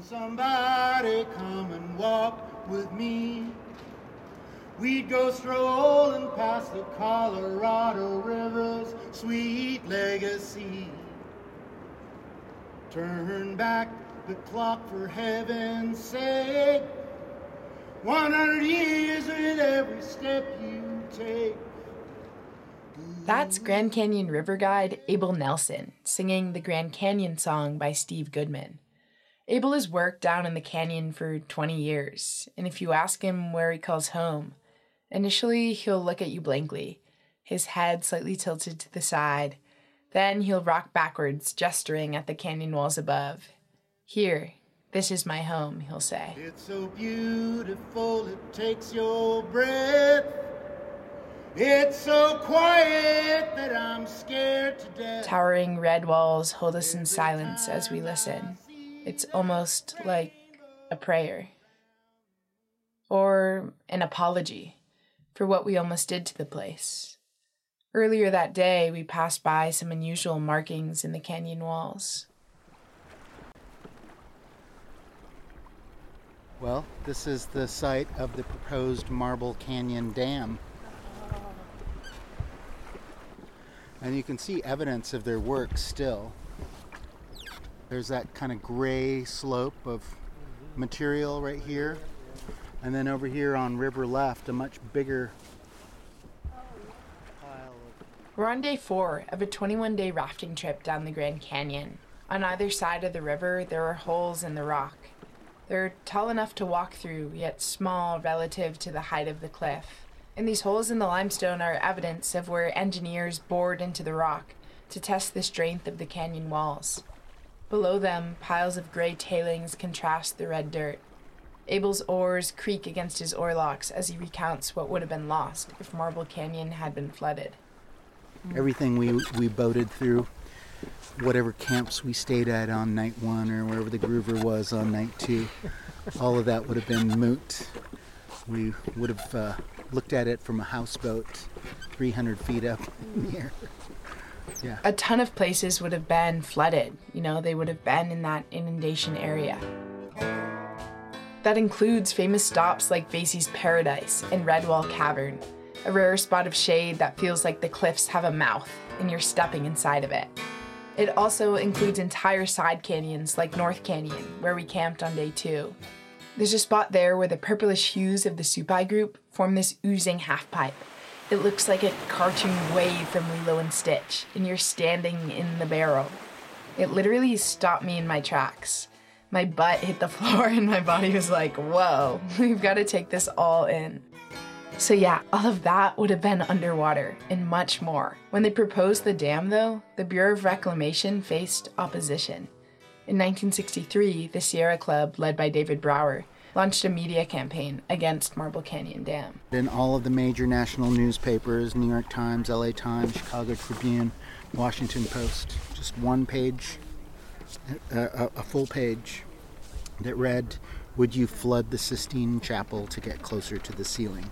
Somebody come and walk with me. We'd go strolling past the Colorado River's sweet legacy. Turn back the clock for heaven's sake. 100 years with every step you take. That's Grand Canyon River guide Abel Nelson singing the Grand Canyon song by Steve Goodman. Abel has worked down in the canyon for 20 years, and if you ask him where he calls home, initially he'll look at you blankly, his head slightly tilted to the side. Then he'll rock backwards, gesturing at the canyon walls above. Here, this is my home, he'll say. It's so beautiful, it takes your breath. It's so quiet that I'm scared to death. Towering red walls hold us in silence as we listen. It's almost like a prayer. Or an apology for what we almost did to the place. Earlier that day, we passed by some unusual markings in the canyon walls. Well, this is the site of the proposed Marble Canyon Dam. And you can see evidence of their work still. There's that kind of gray slope of material right here. And then over here on river left, a much bigger pile of... We're on day 4 of a 21-day rafting trip down the Grand Canyon. On either side of the river, there are holes in the rock. They're tall enough to walk through, yet small relative to the height of the cliff. And these holes in the limestone are evidence of where engineers bored into the rock to test the strength of the canyon walls. Below them, piles of gray tailings contrast the red dirt. Abel's oars creak against his oarlocks as he recounts what would have been lost if Marble Canyon had been flooded. Everything we boated through, whatever camps we stayed at on night 1 or wherever the groover was on night 2, all of that would have been moot. We would have looked at it from a houseboat 300 feet up in the air. Yeah. A ton of places would have been flooded. They would have been in that inundation area. That includes famous stops like Vasey's Paradise and Redwall Cavern, a rare spot of shade that feels like the cliffs have a mouth and you're stepping inside of it. It also includes entire side canyons like North Canyon, where we camped on day 2. There's a spot there where the purplish hues of the Supai group form this oozing half-pipe. It looks like a cartoon wave from Lilo and Stitch, and you're standing in the barrel. It literally stopped me in my tracks. My butt hit the floor and my body was like, whoa, we've got to take this all in. So yeah, all of that would have been underwater, and much more. When they proposed the dam, though, the Bureau of Reclamation faced opposition. In 1963, the Sierra Club, led by David Brower, launched a media campaign against Marble Canyon Dam. In all of the major national newspapers, New York Times, LA Times, Chicago Tribune, Washington Post, just one page, a full page that read, "Would you flood the Sistine Chapel to get closer to the ceiling?"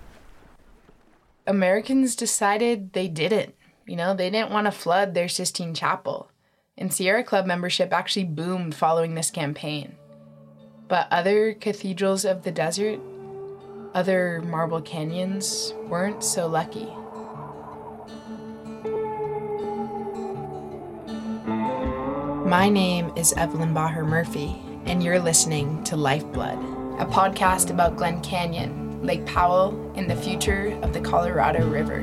Americans decided they didn't. They didn't want to flood their Sistine Chapel. And Sierra Club membership actually boomed following this campaign. But other cathedrals of the desert, other marble canyons, weren't so lucky. My name is Evelyn Baher Murphy, and you're listening to Lifeblood, a podcast about Glen Canyon, Lake Powell, and the future of the Colorado River.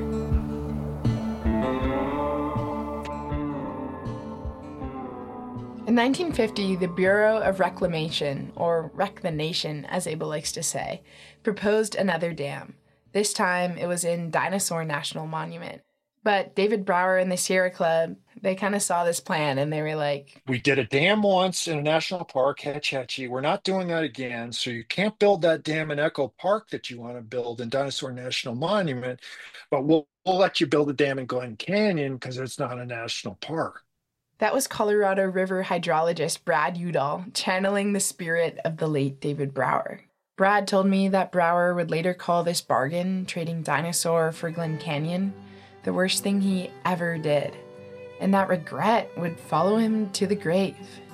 In 1950, the Bureau of Reclamation, or Rec the Nation, as Abel likes to say, proposed another dam. This time, it was in Dinosaur National Monument. But David Brower and the Sierra Club, they kind of saw this plan and they were like, we did a dam once in a national park, Hetch Hetchy. We're not doing that again. So you can't build that dam in Echo Park that you want to build in Dinosaur National Monument, but we'll let you build a dam in Glen Canyon because it's not a national park. That was Colorado River hydrologist Brad Udall channeling the spirit of the late David Brower. Brad told me that Brower would later call this bargain, trading Dinosaur for Glen Canyon, the worst thing he ever did. And that regret would follow him to the grave.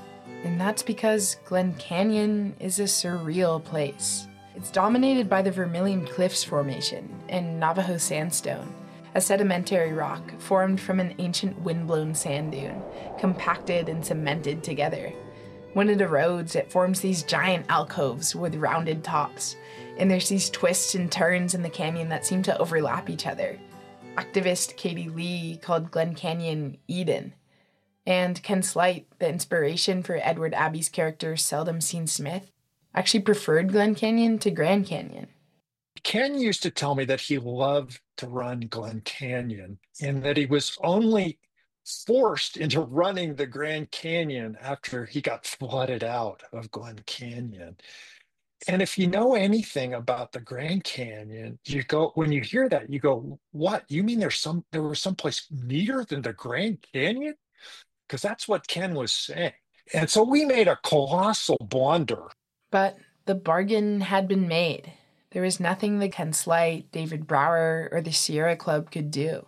And that's because Glen Canyon is a surreal place. It's dominated by the Vermilion Cliffs Formation and Navajo sandstone, a sedimentary rock formed from an ancient windblown sand dune, compacted and cemented together. When it erodes, it forms these giant alcoves with rounded tops, and there's these twists and turns in the canyon that seem to overlap each other. Activist Katie Lee called Glen Canyon Eden, and Ken Slight, the inspiration for Edward Abbey's character Seldom Seen Smith, actually preferred Glen Canyon to Grand Canyon. Ken used to tell me that he loved to run Glen Canyon and that he was only forced into running the Grand Canyon after he got flooded out of Glen Canyon. And if you know anything about the Grand Canyon, when you hear that, you go, what? You mean there was someplace neater than the Grand Canyon? Because that's what Ken was saying. And so we made a colossal blunder. But the bargain had been made. There was nothing that Ken Slight, David Brower, or the Sierra Club could do.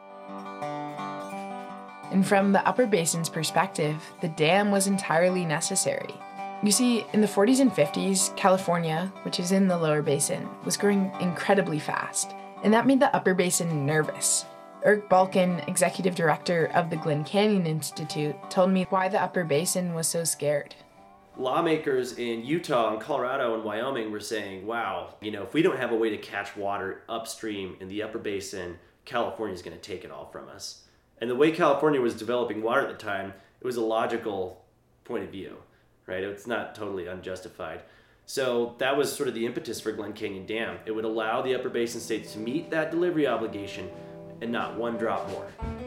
And from the Upper Basin's perspective, the dam was entirely necessary. You see, in the 40s and 50s, California, which is in the Lower Basin, was growing incredibly fast, and that made the Upper Basin nervous. Eric Balkin, executive director of the Glen Canyon Institute, told me why the Upper Basin was so scared. Lawmakers in Utah and Colorado and Wyoming were saying, wow, if we don't have a way to catch water upstream in the Upper Basin, California's going to take it all from us. And the way California was developing water at the time, it was a logical point of view, right? It's not totally unjustified. So that was sort of the impetus for Glen Canyon Dam. It would allow the Upper Basin states to meet that delivery obligation and not one drop more.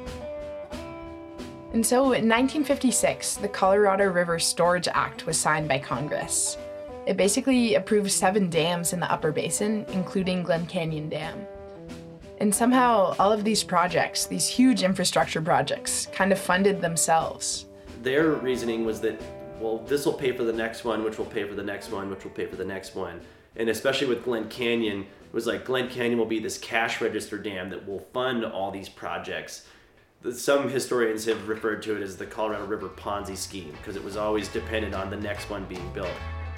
And so in 1956, the Colorado River Storage Act was signed by Congress. It basically approved 7 dams in the Upper Basin, including Glen Canyon Dam. And somehow all of these projects, these huge infrastructure projects, kind of funded themselves. Their reasoning was that, well, this will pay for the next one, which will pay for the next one, which will pay for the next one. And especially with Glen Canyon, it was like Glen Canyon will be this cash register dam that will fund all these projects. Some historians have referred to it as the Colorado River Ponzi scheme because it was always dependent on the next one being built.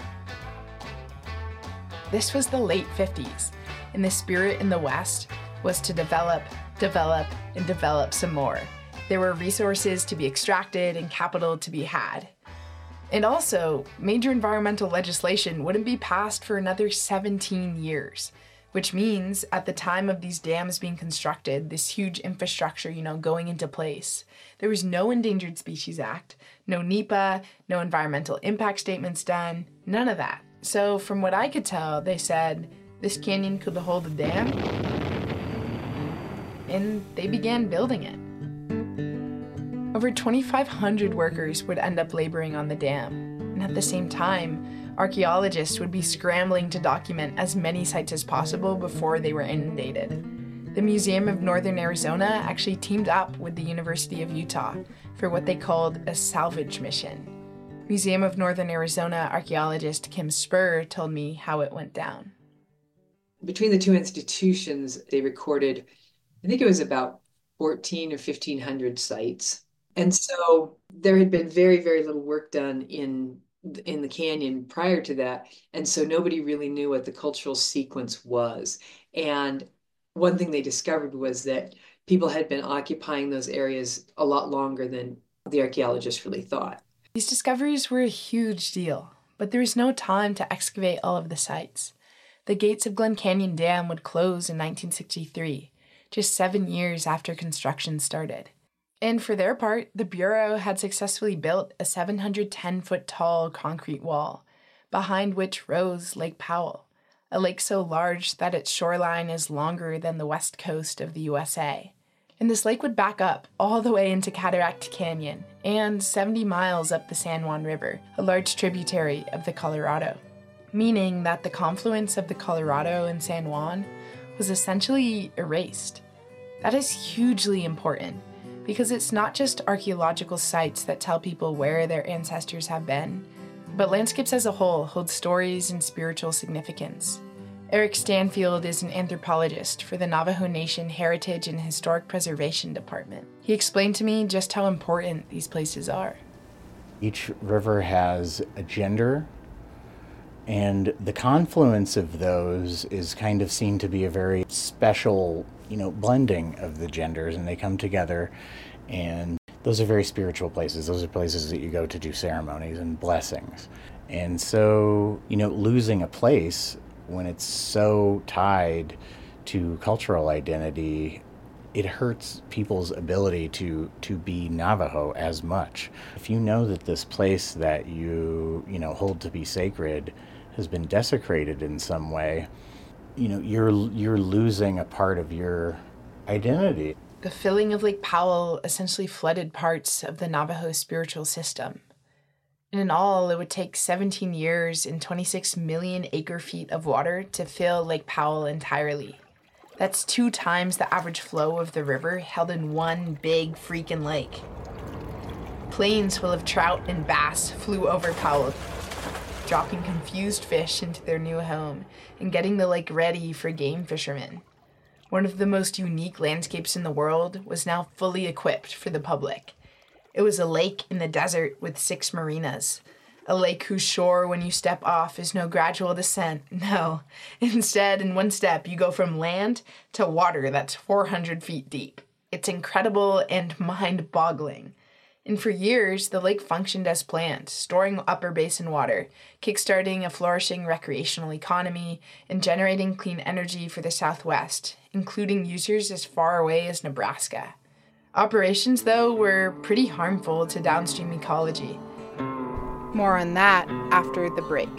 This was the late 50s, and the spirit in the West was to develop, and develop some more. There were resources to be extracted and capital to be had. And also, major environmental legislation wouldn't be passed for another 17 years, which means at the time of these dams being constructed, this huge infrastructure, going into place, there was no Endangered Species Act, no NEPA, no environmental impact statements done, none of that. So from what I could tell, they said this canyon could hold a dam, and they began building it. Over 2,500 workers would end up laboring on the dam, and at the same time, archaeologists would be scrambling to document as many sites as possible before they were inundated. The Museum of Northern Arizona actually teamed up with the University of Utah for what they called a salvage mission. Museum of Northern Arizona archaeologist Kim Spur told me how it went down. Between the two institutions, they recorded, I think it was about 14 or 1,500 sites. And so there had been very, very little work done in the canyon prior to that. And so nobody really knew what the cultural sequence was. And one thing they discovered was that people had been occupying those areas a lot longer than the archaeologists really thought. These discoveries were a huge deal, but there was no time to excavate all of the sites. The gates of Glen Canyon Dam would close in 1963, just 7 years after construction started. And for their part, the Bureau had successfully built a 710-foot tall concrete wall, behind which rose Lake Powell, a lake so large that its shoreline is longer than the west coast of the USA. And this lake would back up all the way into Cataract Canyon and 70 miles up the San Juan River, a large tributary of the Colorado, meaning that the confluence of the Colorado and San Juan was essentially erased. That is hugely important, because it's not just archaeological sites that tell people where their ancestors have been, but landscapes as a whole hold stories and spiritual significance. Eric Stanfield is an anthropologist for the Navajo Nation Heritage and Historic Preservation Department. He explained to me just how important these places are. Each river has a gender, and the confluence of those is kind of seen to be a very special, blending of the genders, and they come together, and those are very spiritual places. Those are places that you go to do ceremonies and blessings. And so, losing a place when it's so tied to cultural identity, it hurts people's ability to be Navajo as much. If you know that this place that you hold to be sacred has been desecrated in some way, you're losing a part of your identity. The filling of Lake Powell essentially flooded parts of the Navajo spiritual system. And in all, it would take 17 years and 26 million acre-feet of water to fill Lake Powell entirely. That's 2 times the average flow of the river held in one big freaking lake. Planes full of trout and bass flew over Powell, dropping confused fish into their new home and getting the lake ready for game fishermen. One of the most unique landscapes in the world was now fully equipped for the public. It was a lake in the desert with 6 marinas. A lake whose shore, when you step off, is no gradual descent. No. Instead, in one step, you go from land to water that's 400 feet deep. It's incredible and mind-boggling. And for years, the lake functioned as planned, storing upper basin water, kickstarting a flourishing recreational economy, and generating clean energy for the Southwest, including users as far away as Nebraska. Operations, though, were pretty harmful to downstream ecology. More on that after the break.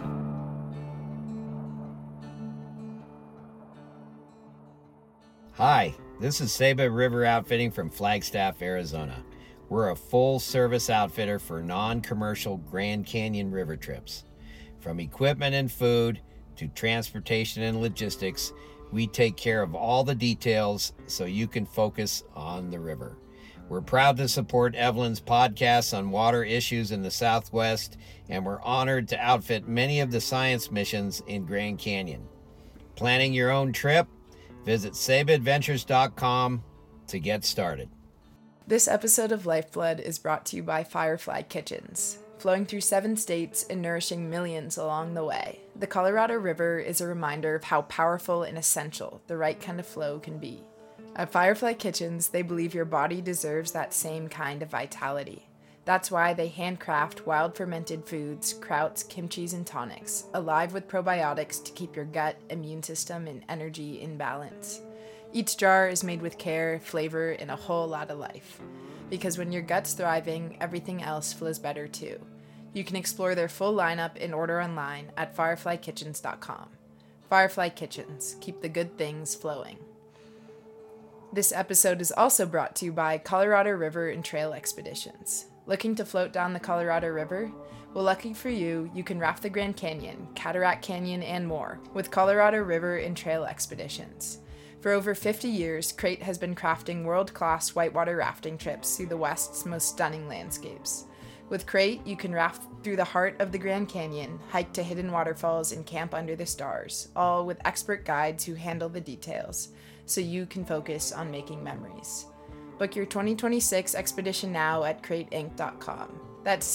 Hi, this is Saba River Outfitting from Flagstaff, Arizona. We're a full-service outfitter for non-commercial Grand Canyon river trips. From equipment and food to transportation and logistics, we take care of all the details so you can focus on the river. We're proud to support Evelyn's podcasts on water issues in the Southwest, and we're honored to outfit many of the science missions in Grand Canyon. Planning your own trip? Visit sabaadventures.com to get started. This episode of Lifeblood is brought to you by Firefly Kitchens. Flowing through 7 states and nourishing millions along the way, the Colorado River is a reminder of how powerful and essential the right kind of flow can be. At Firefly Kitchens, they believe your body deserves that same kind of vitality. That's why they handcraft wild fermented foods, krauts, kimchis, and tonics, alive with probiotics to keep your gut, immune system, and energy in balance. Each jar is made with care, flavor, and a whole lot of life. Because when your gut's thriving, everything else flows better too. You can explore their full lineup and order online at fireflykitchens.com. Firefly Kitchens, keep the good things flowing. This episode is also brought to you by Colorado River and Trail Expeditions. Looking to float down the Colorado River? Well, lucky for you, you can raft the Grand Canyon, Cataract Canyon, and more with Colorado River and Trail Expeditions. For over 50 years, Crate has been crafting world-class whitewater rafting trips through the West's most stunning landscapes. With Crate, you can raft through the heart of the Grand Canyon, hike to hidden waterfalls, and camp under the stars, all with expert guides who handle the details, so you can focus on making memories. Book your 2026 expedition now at crateinc.com. That's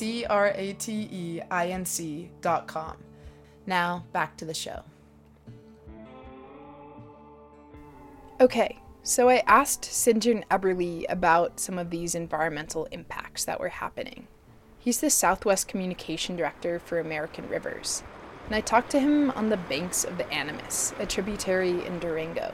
CRATEINC.com. Now, back to the show. Okay, so I asked St. John Eberle about some of these environmental impacts that were happening. He's the Southwest Communication Director for American Rivers, and I talked to him on the banks of the Animas, a tributary in Durango.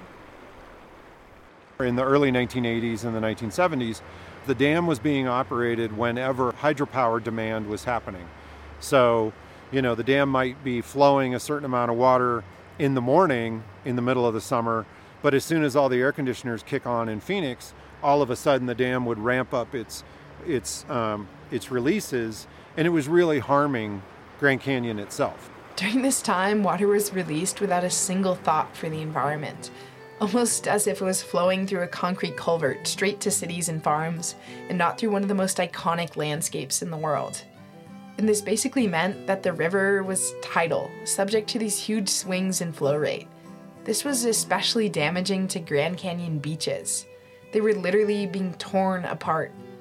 In the early 1980s and the 1970s, the dam was being operated whenever hydropower demand was happening. So, the dam might be flowing a certain amount of water in the morning in the middle of the summer, but as soon as all the air conditioners kick on in Phoenix, all of a sudden the dam would ramp up its releases, and it was really harming Grand Canyon itself. During this time, water was released without a single thought for the environment, almost as if it was flowing through a concrete culvert straight to cities and farms, and not through one of the most iconic landscapes in the world. And this basically meant that the river was tidal, subject to these huge swings in flow rate. This was especially damaging to Grand Canyon beaches. They were literally being torn apart.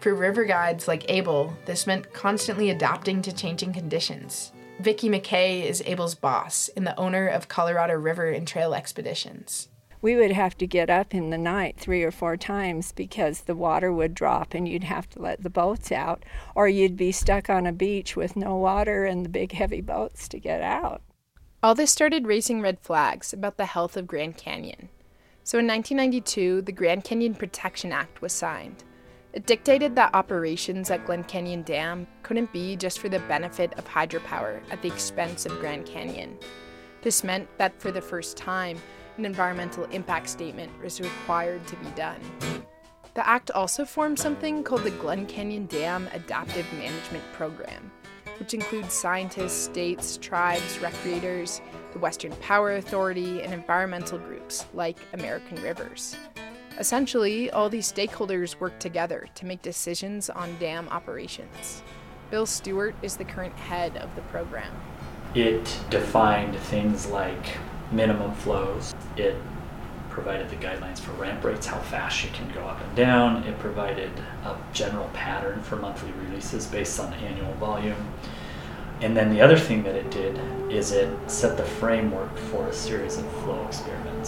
For river guides like Abel, this meant constantly adapting to changing conditions. Vicki McKay is Abel's boss and the owner of Colorado River and Trail Expeditions. We would have to get up in the night 3 or 4 times because the water would drop and you'd have to let the boats out, or you'd be stuck on a beach with no water and the big heavy boats to get out. All this started raising red flags about the health of Grand Canyon. So in 1992, the Grand Canyon Protection Act was signed. It dictated that operations at Glen Canyon Dam couldn't be just for the benefit of hydropower at the expense of Grand Canyon. This meant that for the first time, an environmental impact statement was required to be done. The act also formed something called the Glen Canyon Dam Adaptive Management Program, which includes scientists, states, tribes, recreators, the Western Power Authority, and environmental groups like American Rivers. Essentially, all these stakeholders work together to make decisions on dam operations. Bill Stewart is the current head of the program. It defined things like minimum flows. It provided the guidelines for ramp rates, how fast you can go up and down. It provided a general pattern for monthly releases based on annual volume. And then the other thing that it did is it set the framework for a series of flow experiments.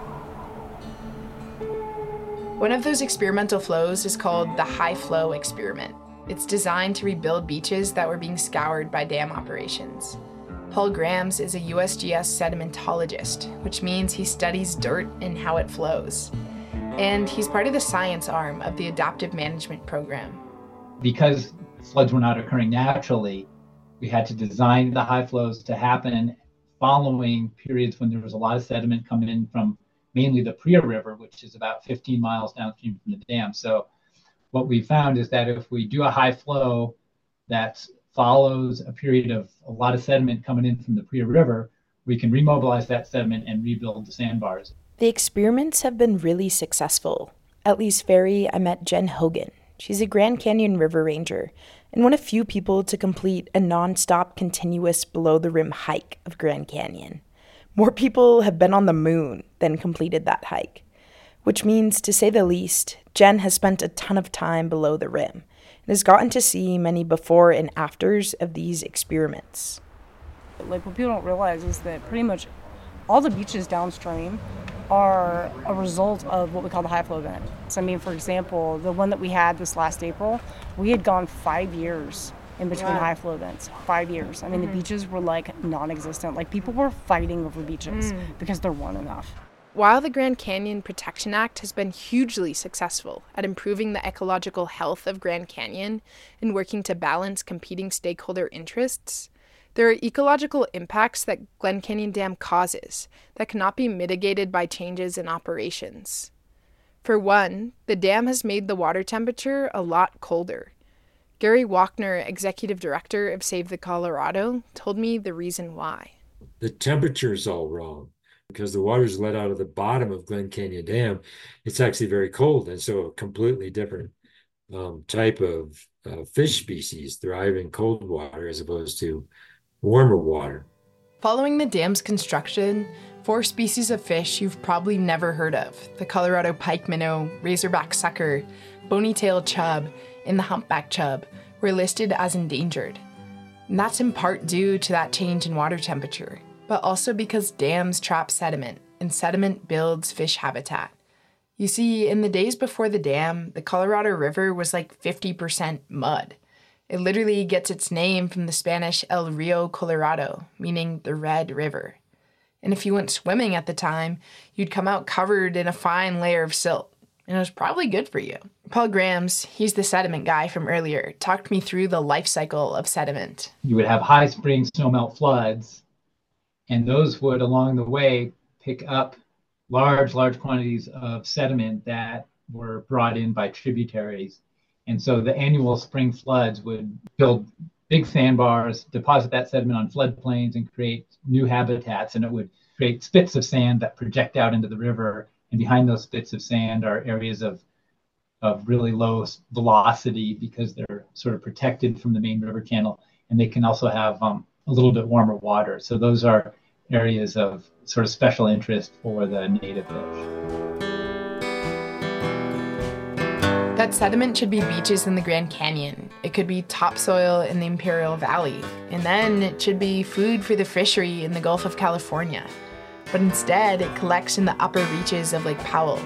One of those experimental flows is called the High Flow Experiment. It's designed to rebuild beaches that were being scoured by dam operations. Paul Grams is a USGS sedimentologist, which means he studies dirt and how it flows. And he's part of the science arm of the Adaptive Management Program. Because floods were not occurring naturally, we had to design the high flows to happen following periods when there was a lot of sediment coming in from mainly the Priya River, which is about 15 miles downstream from the dam. So what we found is that if we do a high flow that follows a period of a lot of sediment coming in from the Priya River, we can remobilize that sediment and rebuild the sandbars. The experiments have been really successful. At Lee's Ferry, I met Jen Hogan. She's a Grand Canyon River Ranger and one of few people to complete a non-stop continuous below-the-rim hike of Grand Canyon. More people have been on the moon than completed that hike, which means, to say the least, Jen has spent a ton of time below the rim and has gotten to see many before and afters of these experiments. Like, what people don't realize is that pretty much all the beaches downstream are a result of what we call the high flow event. So, I mean, for example, the one that we had this last April, we had gone 5 years in between high flow events. 5 years. I mean, the beaches were like non-existent. Like, people were fighting over beaches because there weren't enough. While the Grand Canyon Protection Act has been hugely successful at improving the ecological health of Grand Canyon and working to balance competing stakeholder interests, there are ecological impacts that Glen Canyon Dam causes that cannot be mitigated by changes in operations. For one, the dam has made the water temperature a lot colder. Gary Walkner, executive director of Save the Colorado, told me the reason why. The temperature is all wrong because the water is let out of the bottom of Glen Canyon Dam. It's actually very cold, and so a completely different type of fish species thrive in cold water as opposed to warmer water. Following the dam's construction, 4 species of fish you've probably never heard of, the Colorado pike minnow, razorback sucker, bony-tailed chub, and the humpback chub, were listed as endangered. And that's in part due to that change in water temperature, but also because dams trap sediment, and sediment builds fish habitat. You see, in the days before the dam, the Colorado River was like 50% mud. It literally gets its name from the Spanish El Rio Colorado, meaning the Red River. And if you went swimming at the time, you'd come out covered in a fine layer of silt. And it was probably good for you. Paul Grams, he's the sediment guy from earlier, talked me through the life cycle of sediment. You would have high spring snowmelt floods, and those would, along the way, pick up large quantities of sediment that were brought in by tributaries. And so the annual spring floods would build big sandbars, deposit that sediment on floodplains, and create new habitats, and it would create spits of sand that project out into the river. And behind those spits of sand are areas of really low velocity because they're sort of protected from the main river channel, and they can also have a little bit warmer water. So those are areas of sort of special interest for the native fish. That sediment should be beaches in the Grand Canyon. It could be topsoil in the Imperial Valley. And then it should be food for the fishery in the Gulf of California. But instead, it collects in the upper reaches of Lake Powell.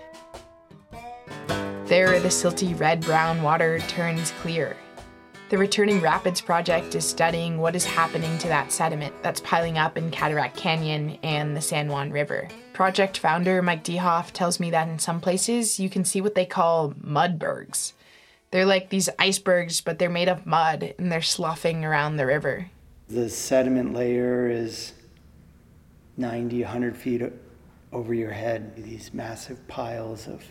There, the silty red-brown water turns clear. The Returning Rapids Project is studying what is happening to that sediment that's piling up in Cataract Canyon and the San Juan River. Project founder Mike Dehoff tells me that in some places you can see what they call mudbergs. They're like these icebergs, but they're made of mud and they're sloughing around the river. The sediment layer is 90, 100 feet over your head. These massive piles of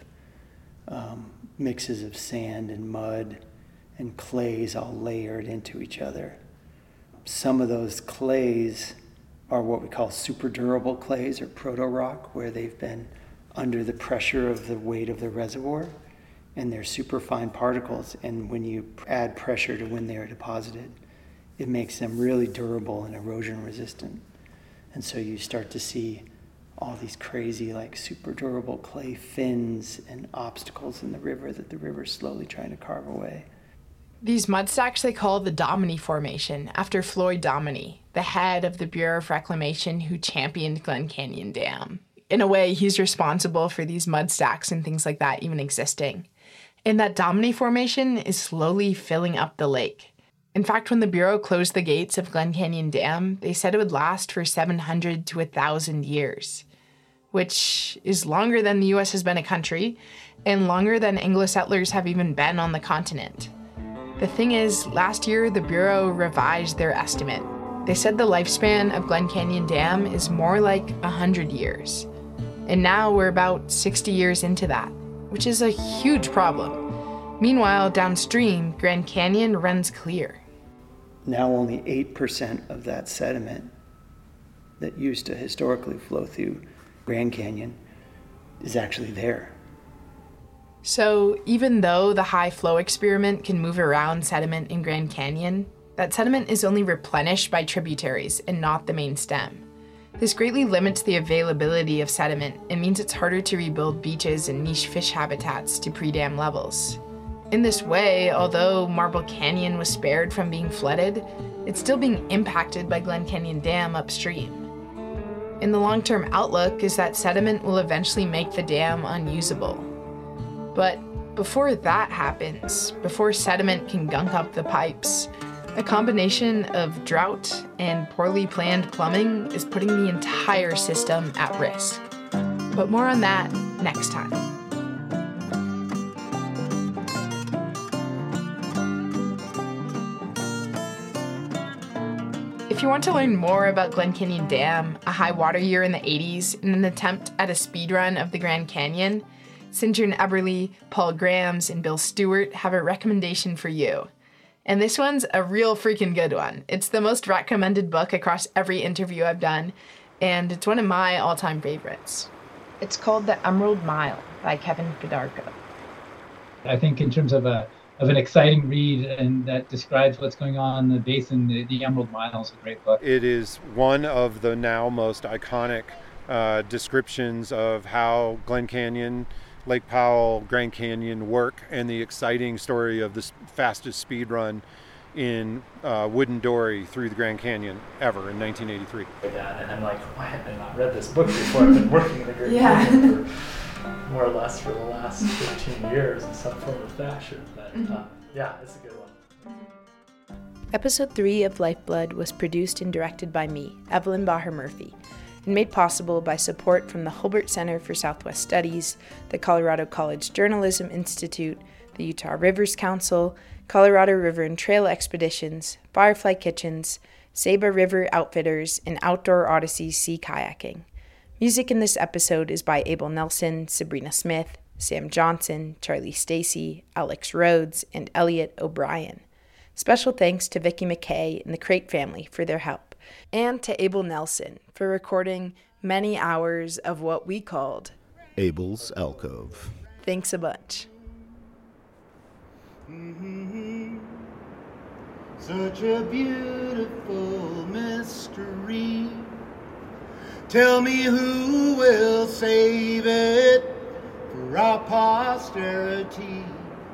mixes of sand and mud and clays all layered into each other. Some of those clays are what we call super durable clays or proto-rock, where they've been under the pressure of the weight of the reservoir, and they're super fine particles. And when you add pressure to when they're deposited, it makes them really durable and erosion resistant. And so you start to see all these crazy, like super durable clay fins and obstacles in the river that the river's slowly trying to carve away. These mud stacks they call the Dominy Formation, after Floyd Dominy, the head of the Bureau of Reclamation who championed Glen Canyon Dam. In a way, he's responsible for these mud stacks and things like that even existing. And that Dominy Formation is slowly filling up the lake. In fact, when the Bureau closed the gates of Glen Canyon Dam, they said it would last for 700 to 1,000 years, which is longer than the U.S. has been a country, and longer than Anglo settlers have even been on the continent. The thing is, last year, the Bureau revised their estimate. They said the lifespan of Glen Canyon Dam is more like 100 years. And now we're about 60 years into that, which is a huge problem. Meanwhile, downstream, Grand Canyon runs clear. Now only 8% of that sediment that used to historically flow through Grand Canyon is actually there. So even though the high flow experiment can move around sediment in Grand Canyon, that sediment is only replenished by tributaries and not the main stem. This greatly limits the availability of sediment and means it's harder to rebuild beaches and niche fish habitats to pre-dam levels. In this way, although Marble Canyon was spared from being flooded, it's still being impacted by Glen Canyon Dam upstream. And the long-term outlook is that sediment will eventually make the dam unusable. But before that happens, before sediment can gunk up the pipes, a combination of drought and poorly planned plumbing is putting the entire system at risk. But more on that next time. If you want to learn more about Glen Canyon Dam, a high water year in the 80s, and an attempt at a speedrun of the Grand Canyon, Sinjern Eberly, Paul Grams, and Bill Stewart have a recommendation for you. And this one's a real freaking good one. It's the most recommended book across every interview I've done, and it's one of my all-time favorites. It's called The Emerald Mile by Kevin Fedarko. I think in terms of an exciting read and that describes what's going on in the basin, the Emerald Mile is a great book. It is one of the now most iconic descriptions of how Glen Canyon, Lake Powell, Grand Canyon work, and the exciting story of the fastest speed run in wooden dory through the Grand Canyon ever in 1983. And I'm like, why have I not read this book before? I've been working in the Grand Canyon for more or less for the last 15 years in some form of fashion. But yeah, it's a good one. Episode 3 of Lifeblood was produced and directed by me, Evelyn Baher Murphy, and made possible by support from the Hulbert Center for Southwest Studies, the Colorado College Journalism Institute, the Utah Rivers Council, Colorado River and Trail Expeditions, Firefly Kitchens, Saba River Outfitters, and Outdoor Odyssey Sea Kayaking. Music in this episode is by Abel Nelson, Sabrina Smith, Sam Johnson, Charlie Stacy, Alex Rhodes, and Elliot O'Brien. Special thanks to Vicki McKay and the Crate family for their help, and to Abel Nelson for recording many hours of what we called Abel's Alcove. Thanks a bunch. Such a beautiful mystery. Tell me who will save it for our posterity.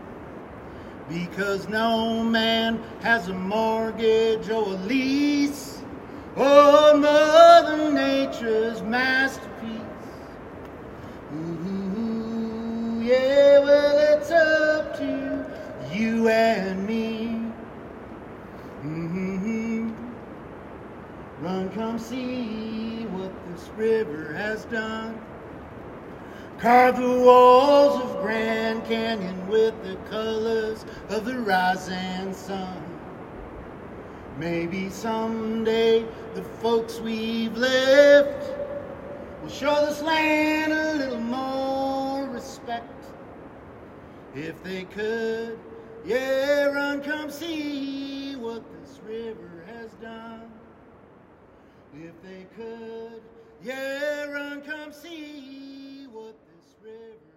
because no man has a mortgage or a lease on Mother Nature's masterpiece. Ooh, yeah, well, it's up to you and me. Mm-hmm. Run, come see what this river has done. Carve the walls of Grand Canyon with the colors of the rising sun. Maybe someday the folks we've left will show this land a little more respect. If they could, yeah, run, come see what this river has done. If they could, yeah, run, come see what this river